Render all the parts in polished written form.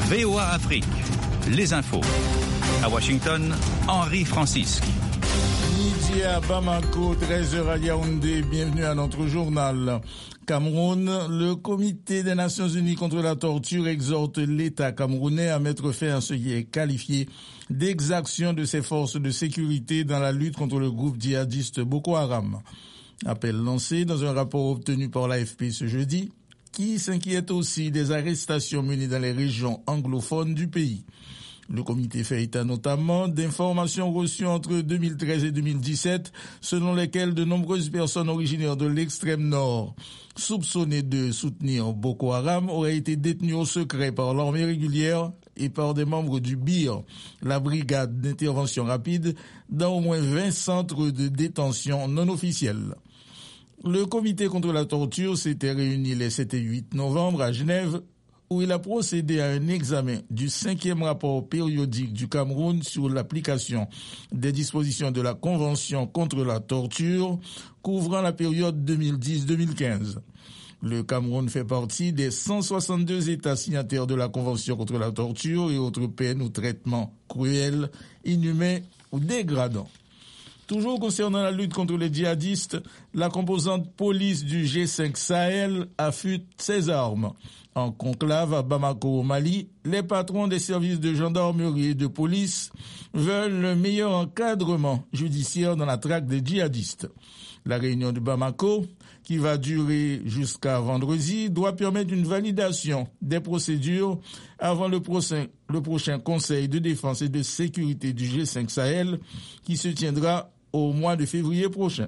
VOA Afrique, les infos. À Washington, Henri Francisque. Midi à Bamako, 13h à Yaoundé, bienvenue à notre journal. Cameroun, le Comité des Nations Unies contre la torture exhorte l'État camerounais à mettre fin à ce qui est qualifié d'exaction de ses forces de sécurité dans la lutte contre le groupe djihadiste Boko Haram. Appel lancé dans un rapport obtenu par l'AFP ce jeudi, qui s'inquiète aussi des arrestations menées dans les régions anglophones du pays. Le comité fait état notamment d'informations reçues entre 2013 et 2017, selon lesquelles de nombreuses personnes originaires de l'extrême nord, soupçonnées de soutenir Boko Haram, auraient été détenues au secret par l'armée régulière et par des membres du BIR, la brigade d'intervention rapide, dans au moins 20 centres de détention non officiels. Le comité contre la torture s'était réuni les 7 et 8 novembre à Genève, où il a procédé à un examen du 5e rapport périodique du Cameroun sur l'application des dispositions de la Convention contre la torture couvrant la période 2010-2015. Le Cameroun fait partie des 162 États signataires de la Convention contre la torture et autres peines ou traitements cruels, inhumains ou dégradants. Toujours concernant la lutte contre les djihadistes, la composante police du G5 Sahel affûte ses armes. En conclave à Bamako au Mali, les patrons des services de gendarmerie et de police veulent le meilleur encadrement judiciaire dans la traque des djihadistes. La réunion de Bamako, qui va durer jusqu'à vendredi, doit permettre une validation des procédures avant le prochain Conseil de défense et de sécurité du G5 Sahel qui se tiendra au mois de février prochain.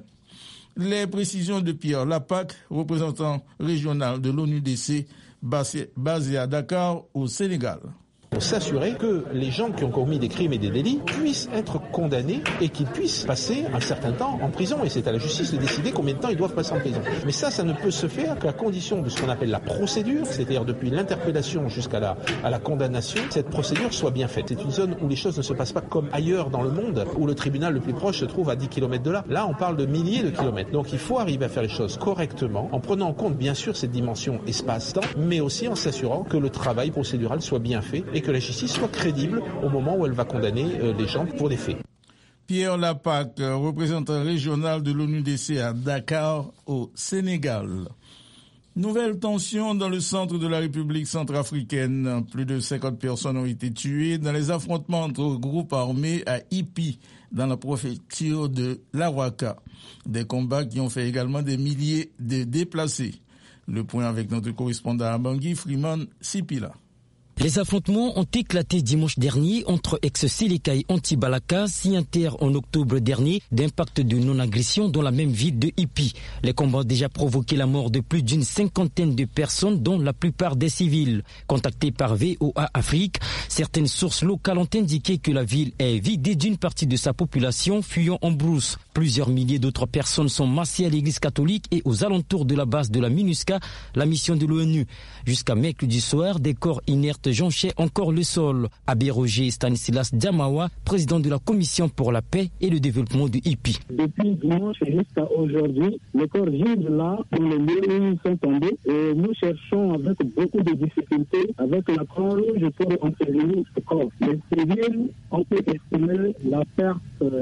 Les précisions de Pierre Lapac, représentant régional de l'ONUDC, basé à Dakar, au Sénégal. Pour s'assurer que les gens qui ont commis des crimes et des délits puissent être condamnés et qu'ils puissent passer un certain temps en prison. Et c'est à la justice de décider combien de temps ils doivent passer en prison. Mais ça ne peut se faire qu'à condition de ce qu'on appelle la procédure, c'est-à-dire depuis l'interpellation jusqu'à la condamnation, cette procédure soit bien faite. C'est une zone où les choses ne se passent pas comme ailleurs dans le monde, où le tribunal le plus proche se trouve à 10 km de là. Là, on parle de milliers de kilomètres. Donc il faut arriver à faire les choses correctement, en prenant en compte bien sûr cette dimension espace-temps, mais aussi en s'assurant que le travail procédural soit bien fait et que la justice soit crédible au moment où elle va condamner les gens pour des faits. Pierre Lapac, représentant régional de l'ONUDC à Dakar, au Sénégal. Nouvelle tension dans le centre de la République centrafricaine. Plus de 50 personnes ont été tuées dans les affrontements entre groupes armés à Ipi, dans la préfecture de l'Awaka. Des combats qui ont fait également des milliers de déplacés. Le point avec notre correspondant à Bangui, Freeman Sipila. Les affrontements ont éclaté dimanche dernier entre ex-Séléka et anti-Balaka, signataires en octobre dernier d'un pacte de non-agression dans la même ville de Ipi. Les combats ont déjà provoqué la mort de plus d'une cinquantaine de personnes, dont la plupart des civils. Contactés par VOA Afrique, certaines sources locales ont indiqué que la ville est vidée d'une partie de sa population fuyant en brousse. Plusieurs milliers d'autres personnes sont massées à l'église catholique et aux alentours de la base de la MINUSCA, la mission de l'ONU. Jusqu'à mercredi soir, des corps inertes jonchaient encore le sol. Abbé Roger Stanislas Diamawa, président de la Commission pour la paix et le développement de Ipi. Depuis dimanche jusqu'à aujourd'hui, les corps gisent là, dans le lieu où ils sont tombés, et nous cherchons avec beaucoup de difficultés, avec la Croix-Rouge, pour ensevelir ce corps. Les civils, on peut estimer la perte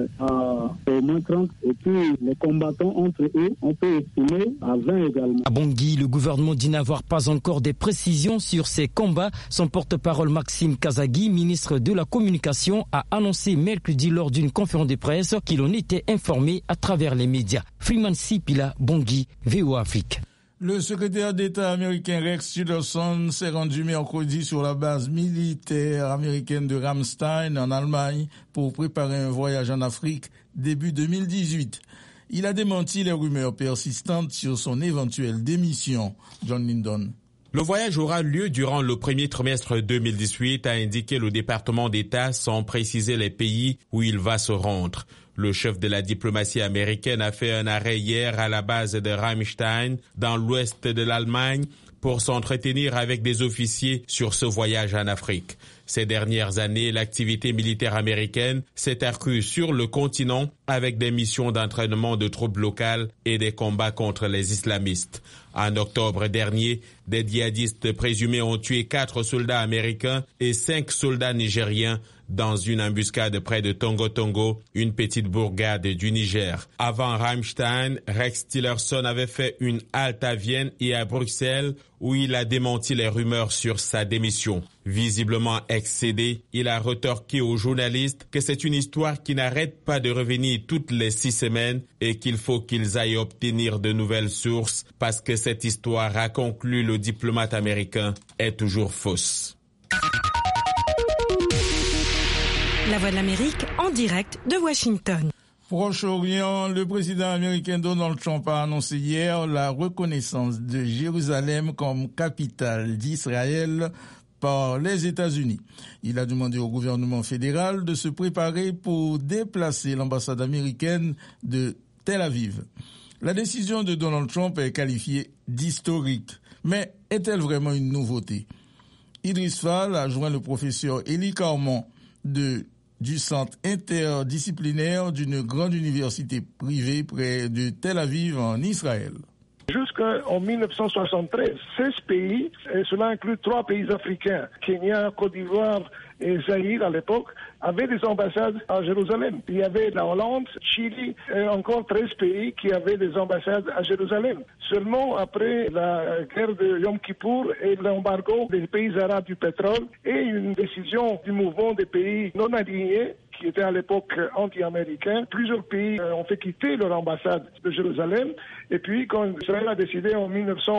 à au moins 30, et puis les combattants entre eux, on peut estimer à 20 également. À Bangui, le gouvernement dit n'avoir pas encore des précisions sur ces combats. Son porte-parole Maxime Kazagui, ministre de la Communication, a annoncé mercredi lors d'une conférence de presse qu'il en était informé à travers les médias. Freeman Sipila, Bangui, VOA Afrique. Le secrétaire d'État américain Rex Tillerson s'est rendu mercredi sur la base militaire américaine de Ramstein en Allemagne pour préparer un voyage en Afrique début 2018. Il a démenti les rumeurs persistantes sur son éventuelle démission. John Lyndon. Le voyage aura lieu durant le premier trimestre 2018, a indiqué le département d'État sans préciser les pays où il va se rendre. Le chef de la diplomatie américaine a fait un arrêt hier à la base de Ramstein, dans l'ouest de l'Allemagne, pour s'entretenir avec des officiers sur ce voyage en Afrique. Ces dernières années, l'activité militaire américaine s'est accrue sur le continent avec des missions d'entraînement de troupes locales et des combats contre les islamistes. En octobre dernier, des djihadistes présumés ont tué 4 soldats américains et 5 soldats nigériens dans une embuscade près de Tongo Tongo, une petite bourgade du Niger. Avant Rammstein, Rex Tillerson avait fait une halte à Vienne et à Bruxelles où il a démenti les rumeurs sur sa démission. Visiblement excédé, il a rétorqué aux journalistes que c'est une histoire qui n'arrête pas de revenir toutes les 6 semaines et qu'il faut qu'ils aillent obtenir de nouvelles sources parce que cette histoire, a conclu le diplomate américain, est toujours fausse. La Voix de l'Amérique en direct de Washington. Proche-Orient, le président américain Donald Trump a annoncé hier la reconnaissance de Jérusalem comme capitale d'Israël par les États-Unis. Il a demandé au gouvernement fédéral de se préparer pour déplacer l'ambassade américaine de Tel Aviv. La décision de Donald Trump est qualifiée d'historique, mais est-elle vraiment une nouveauté? Idriss Fall a joint le professeur Élie Carmon du centre interdisciplinaire d'une grande université privée près de Tel Aviv en Israël. Jusqu'en 1973, 16 pays, et cela inclut 3 pays africains, Kenya, Côte d'Ivoire et Zaïre à l'époque, avaient des ambassades à Jérusalem. Il y avait la Hollande, Chili et encore 13 pays qui avaient des ambassades à Jérusalem. Seulement après la guerre de Yom Kippour et l'embargo des pays arabes du pétrole et une décision du mouvement des pays non alignés, qui était à l'époque anti-américain, plusieurs pays ont fait quitter leur ambassade de Jérusalem. Et puis, quand Israël a décidé en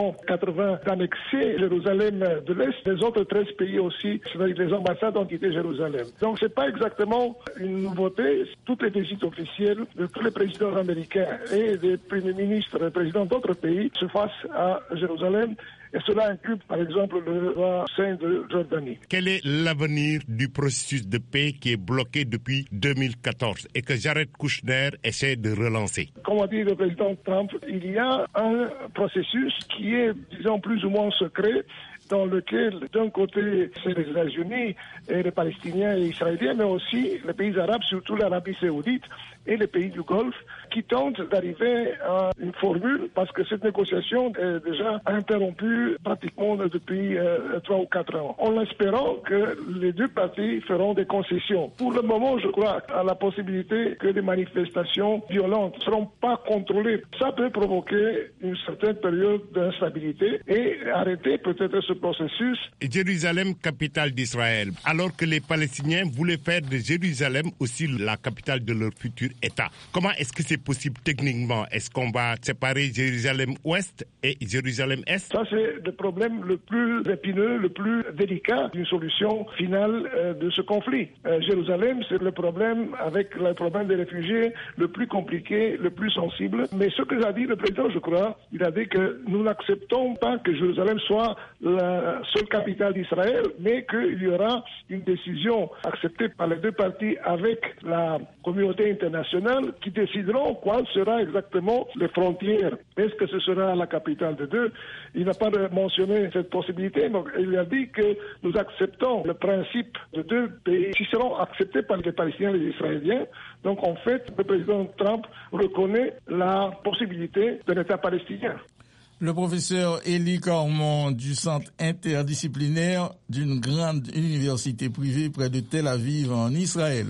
1980 d'annexer Jérusalem de l'Est, les autres 13 pays aussi, les ambassades ont quitté Jérusalem. Donc, c'est pas exactement une nouveauté. Toutes les visites officielles de tous les présidents américains et des premiers ministres et présidents d'autres pays se fassent à Jérusalem. Et cela inclut, par exemple, le roi saint de Jordanie. Quel est l'avenir du processus de paix qui est bloqué depuis 2014 et que Jared Kushner essaie de relancer? Comme a dit le président Trump, il y a un processus qui est, disons, plus ou moins secret, dans lequel, d'un côté, c'est les États-Unis et les Palestiniens et Israéliens, mais aussi les pays arabes, surtout l'Arabie saoudite et les pays du Golfe, qui tentent d'arriver à une formule, parce que cette négociation est déjà interrompue pratiquement depuis 3 ou 4 ans. En espérant que les deux parties feront des concessions. Pour le moment, je crois à la possibilité que des manifestations violentes ne seront pas contrôlées. Ça peut provoquer une certaine période d'instabilité et arrêter peut-être ce processus. Jérusalem, capitale d'Israël, alors que les Palestiniens voulaient faire de Jérusalem aussi la capitale de leur futur État. Comment est-ce que c'est possible techniquement? Est-ce qu'on va séparer Jérusalem-Ouest et Jérusalem-Est? Ça, c'est le problème le plus épineux, le plus délicat d'une solution finale de ce conflit. Jérusalem, c'est le problème avec le problème des réfugiés le plus compliqué, le plus sensible. Mais ce que a dit le président, je crois, il a dit que nous n'acceptons pas que Jérusalem soit la seule capitale d'Israël, mais qu'il y aura une décision acceptée par les deux parties avec la communauté internationale qui décideront quelles seront exactement les frontières. Est-ce que ce sera la capitale de deux? Il n'a pas mentionné cette possibilité, donc il a dit que nous acceptons le principe de deux pays qui seront acceptés par les Palestiniens et les Israéliens. Donc en fait, le président Trump reconnaît la possibilité d'un État palestinien. Le professeur Élie Carmon du centre interdisciplinaire d'une grande université privée près de Tel Aviv en Israël.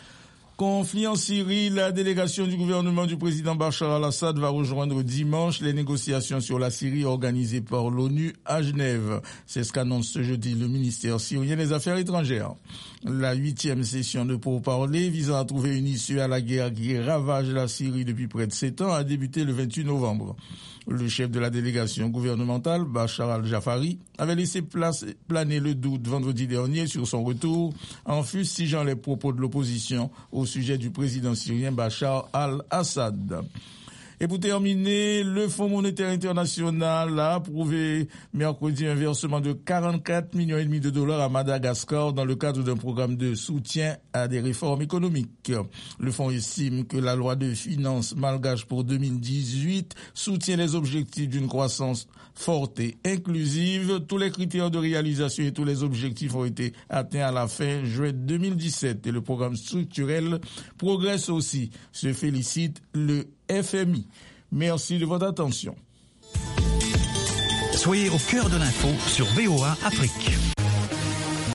Conflit en Syrie, la délégation du gouvernement du président Bachar al-Assad va rejoindre dimanche les négociations sur la Syrie organisées par l'ONU à Genève. C'est ce qu'annonce ce jeudi le ministère syrien des Affaires étrangères. La 8e session de pourparlers visant à trouver une issue à la guerre qui ravage la Syrie depuis près de 7 ans a débuté le 28 novembre. Le chef de la délégation gouvernementale, Bachar al-Jafari, avait laissé planer le doute vendredi dernier sur son retour en fustigeant les propos de l'opposition au sujet du président syrien Bachar al-Assad. Et pour terminer, le Fonds monétaire international a approuvé mercredi un versement de 44,5 millions de dollars à Madagascar dans le cadre d'un programme de soutien à des réformes économiques. Le fonds estime que la loi de finances malgache pour 2018 soutient les objectifs d'une croissance forte et inclusive. Tous les critères de réalisation et tous les objectifs ont été atteints à la fin juin 2017 et le programme structurel progresse aussi, se félicite le FMI. Merci de votre attention. Soyez au cœur de l'info sur VOA Afrique.